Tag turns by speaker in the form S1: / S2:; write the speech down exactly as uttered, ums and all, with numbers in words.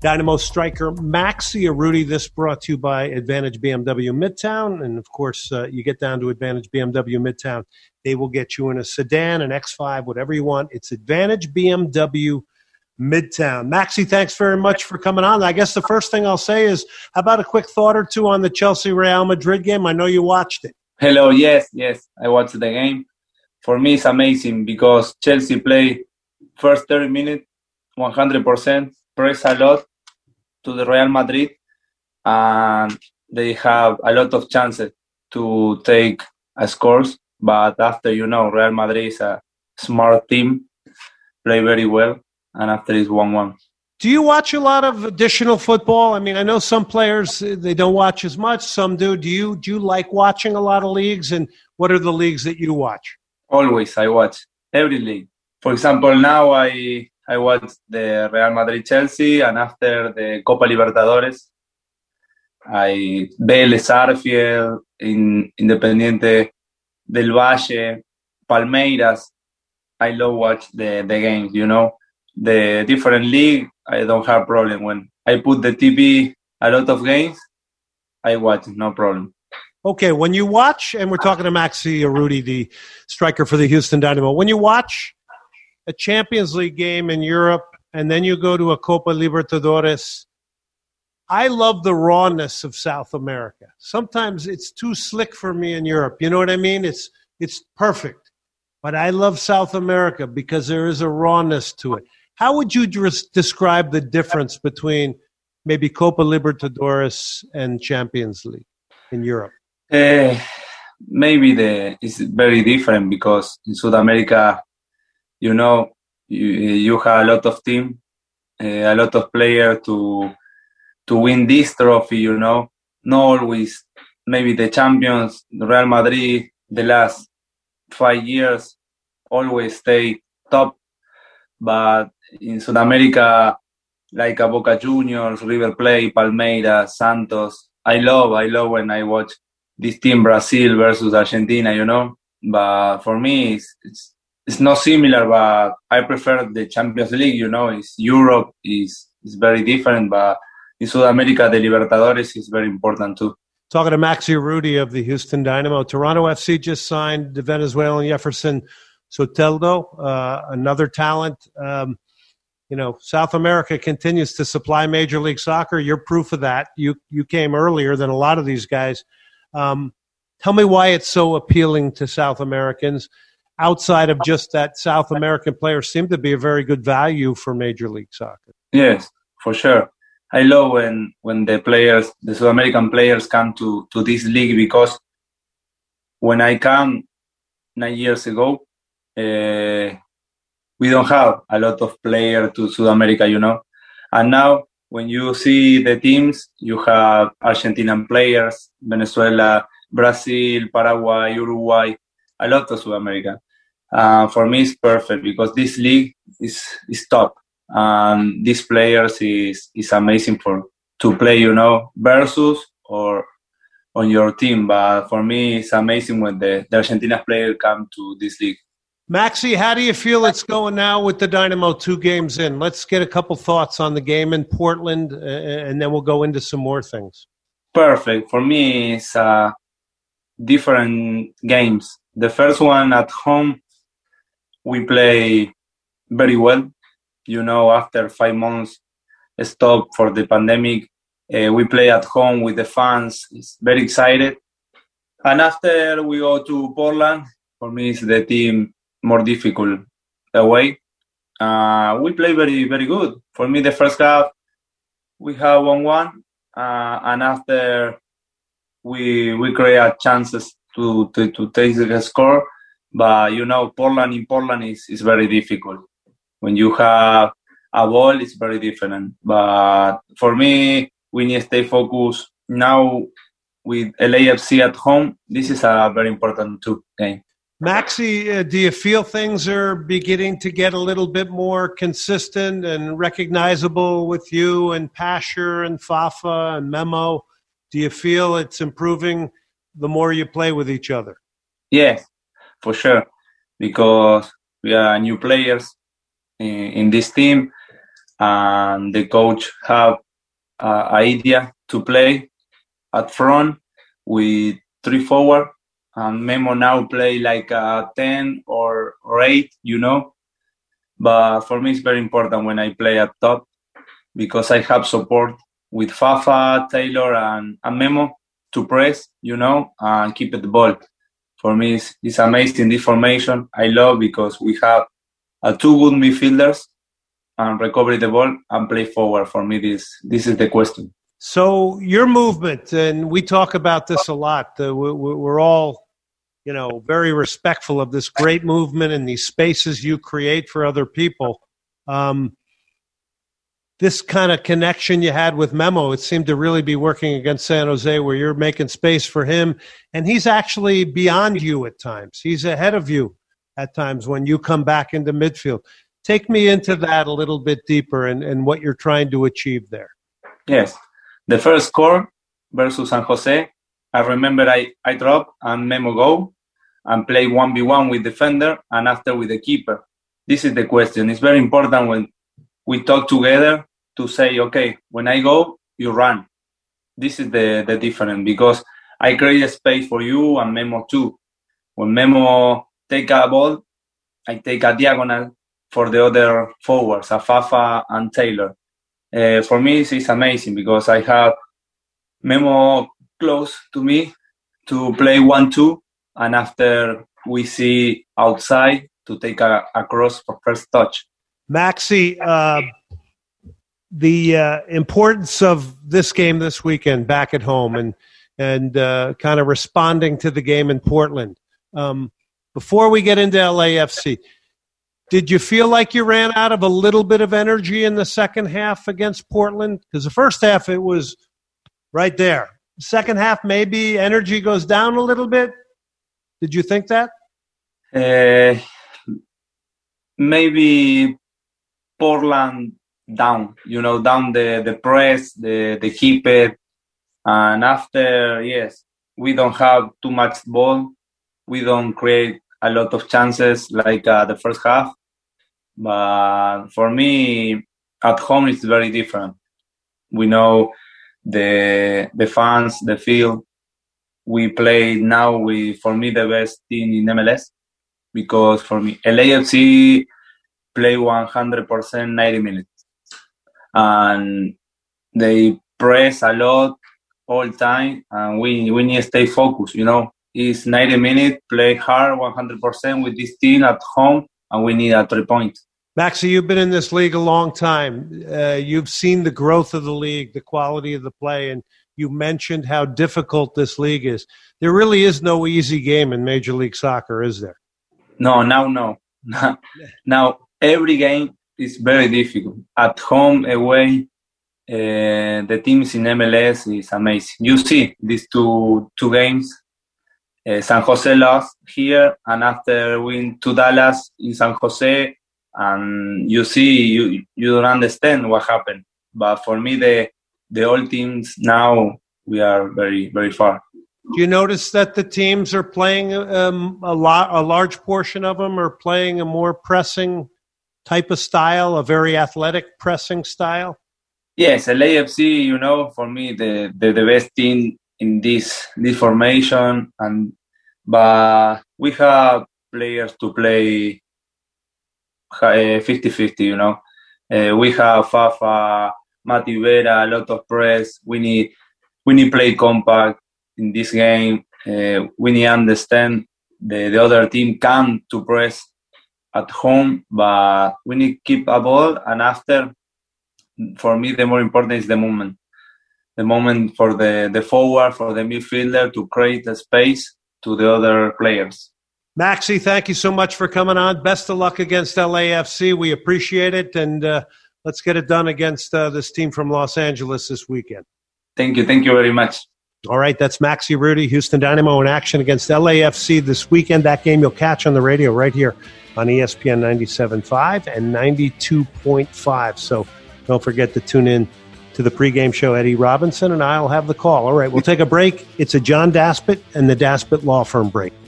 S1: Dynamo striker Maxi Urruti. This brought to you by Advantage B M W Midtown. And, of course, uh, you get down to Advantage B M W Midtown. They will get you in a sedan, an X five, whatever you want. It's Advantage B M W Midtown. Maxi, thanks very much for coming on. I guess the first thing I'll say is, how about a quick thought or two on the Chelsea-Real Madrid game? I know you watched it.
S2: Hello, yes, yes. I watched the game. For me, it's amazing because Chelsea play first thirty minutes, one hundred percent, press a lot to the Real Madrid, and they have a lot of chances to take a scores. But after, you know, Real Madrid is a smart team, play very well, and after it's one one.
S1: Do you watch a lot of additional football? I mean, I know some players, they don't watch as much, some do. Do you do you like watching a lot of leagues, and what are the leagues that you watch?
S2: Always, I watch every league. For example, now I I watch the Real Madrid-Chelsea, and after the Copa Libertadores, I Vélez, Arfield, in Independiente del Valle, Palmeiras. I love watch the, the games, you know. The different league, I don't have problem. When I put the T V a lot of games, I watch, no problem.
S1: Okay, when you watch, and we're talking to Maxi Urruti, the striker for the Houston Dynamo, when you watch a Champions League game in Europe and then you go to a Copa Libertadores, I love the rawness of South America. Sometimes it's too slick for me in Europe. You know what I mean? It's it's perfect. But I love South America because there is a rawness to it. How would you just describe the difference between maybe Copa Libertadores and Champions League in Europe?
S2: Uh, maybe the it's very different because in South America, you know, you, you have a lot of team, uh, a lot of players to to win this trophy, you know. Not always, maybe the champions, Real Madrid, the last five years, always stay top. But in South America, like a Boca Juniors, River Plate, Palmeiras, Santos, I love, I love when I watch this team, Brazil versus Argentina, you know. But for me, it's, it's It's not similar, but I prefer the Champions League, you know. It's Europe is is very different, but in South America, the Libertadores is very important too.
S1: Talking to Maxi Urruti of the Houston Dynamo. Toronto F C just signed the Venezuelan Jefferson Soteldo, uh, another talent. Um, you know, South America continues to supply Major League Soccer. You're proof of that. You you came earlier than a lot of these guys. Um, tell me why it's so appealing to South Americans. Outside of just that, South American players seem to be a very good value for Major League Soccer.
S2: Yes, for sure. I love when, when the players, the South American players come to, to this league because when I come nine years ago, uh, we don't have a lot of players to South America, you know. And now when you see the teams, you have Argentinian players, Venezuela, Brazil, Paraguay, Uruguay, a lot of South America. Uh, for me, it's perfect because this league is is top. Um, these players is is amazing for to play, you know, versus or on your team. But for me, it's amazing when the, the Argentina players come to this league.
S1: Maxi, how do you feel it's going now with the Dynamo two games in? Let's get a couple thoughts on the game in Portland, uh, and then we'll go into some more things.
S2: Perfect. For me, it's uh, different games. The first one at home, we play very well. You know, after five months stop for the pandemic, uh, we play at home with the fans. It's very excited. And after we go to Portland, for me, it's the team more difficult away. Uh, we play very, very good. For me, the first half, we have one one. Uh, and after we we create chances to, to, to take the score. But, you know, Portland in Portland is, is very difficult. When you have a ball, it's very different. But for me, we need to stay focused. Now, with L A F C at home, this is a very important too game.
S1: Maxi, uh, do you feel things are beginning to get a little bit more consistent and recognizable with you and Pasher and Fafa and Memo? Do you feel it's improving the more you play with each other?
S2: Yes, for sure, because we are new players in, in this team, and the coach have uh, idea to play at front with three forward, and Memo now play like a ten or, or eight, you know. But for me, it's very important when I play at top because I have support with Fafa, Taylor, and, and Memo to press, you know, and keep the ball. For me, it's, it's amazing, this formation. I love because we have uh, two good midfielders and recover the ball and play forward. For me, this this is the question.
S1: So your movement, and we talk about this a lot, uh, we, we're all, you know, very respectful of this great movement and these spaces you create for other people. Um, this kind of connection you had with Memo, it seemed to really be working against San Jose, where you're making space for him, and he's actually beyond you at times. He's ahead of you at times when you come back into midfield. Take me into that a little bit deeper and, and what you're trying to achieve there.
S2: Yes. The first score versus San Jose, I remember I, I drop and Memo go and play one v one with defender and after with the keeper. This is the question. It's very important when we talk together to say, okay, when I go, you run. This is the, the difference because I create a space for you and Memo too. When Memo take a ball, I take a diagonal for the other forwards, Fafa and Taylor. Uh, for me, it's amazing because I have Memo close to me to play one two, and after we see outside to take a, a cross for first touch.
S1: Maxi, uh, the uh, importance of this game this weekend back at home and and uh, kind of responding to the game in Portland. Um, before we get into L A F C, did you feel like you ran out of a little bit of energy in the second half against Portland? Because the first half, it was right there. The second half, maybe energy goes down a little bit. Did you think that?
S2: Uh, maybe Portland down, you know, down the, the press, the, the keeper. And after, yes, we don't have too much ball. We don't create a lot of chances like uh, the first half. But for me, at home, it's very different. We know the the fans, the field. We play now with, for me, the best team in M L S because for me, L A F C play one hundred percent ninety minutes. And they press a lot all time, and we, we need to stay focused, you know. It's ninety minutes, play hard one hundred percent with this team at home, and we need a three points.
S1: Maxi, you've been in this league a long time. Uh, you've seen the growth of the league, the quality of the play, and you mentioned how difficult this league is. There really is no easy game in Major League Soccer, is there?
S2: No, now no. Now every game is very difficult. At home, away, uh, the teams in M L S is amazing. You see these two two games. Uh, San Jose lost here, and after win to Dallas in San Jose, and you see, you you don't understand what happened. But for me, the the all teams now, we are very, very far.
S1: Do you notice that the teams are playing um, a lot, a large portion of them are playing a more pressing type of style, a very athletic pressing style?
S2: Yes, L A F C, you know, for me, the, the, the best team in this this formation, and but we have players to play fifty-fifty, you know. Uh, we have Fafa, Mati Vera, a lot of press. We need we need play compact in this game. Uh, we need to understand the, the other team come to press at home, but we need to keep a ball, and after, for me, the more important is the movement. The moment for the, the forward, for the midfielder to create a space to the other players.
S1: Maxi, thank you so much for coming on. Best of luck against L A F C. We appreciate it, and uh, let's get it done against uh, this team from Los Angeles this weekend.
S2: Thank you. Thank you very much.
S1: All right, that's Maxi Urruti, Houston Dynamo in action against L A F C this weekend. That game you'll catch on the radio right here on E S P N ninety-seven point five and ninety-two point five. So don't forget to tune in to the pregame show. Eddie Robinson and I'll have the call. All right, we'll take a break. It's a John Daspit and the Daspit Law Firm break.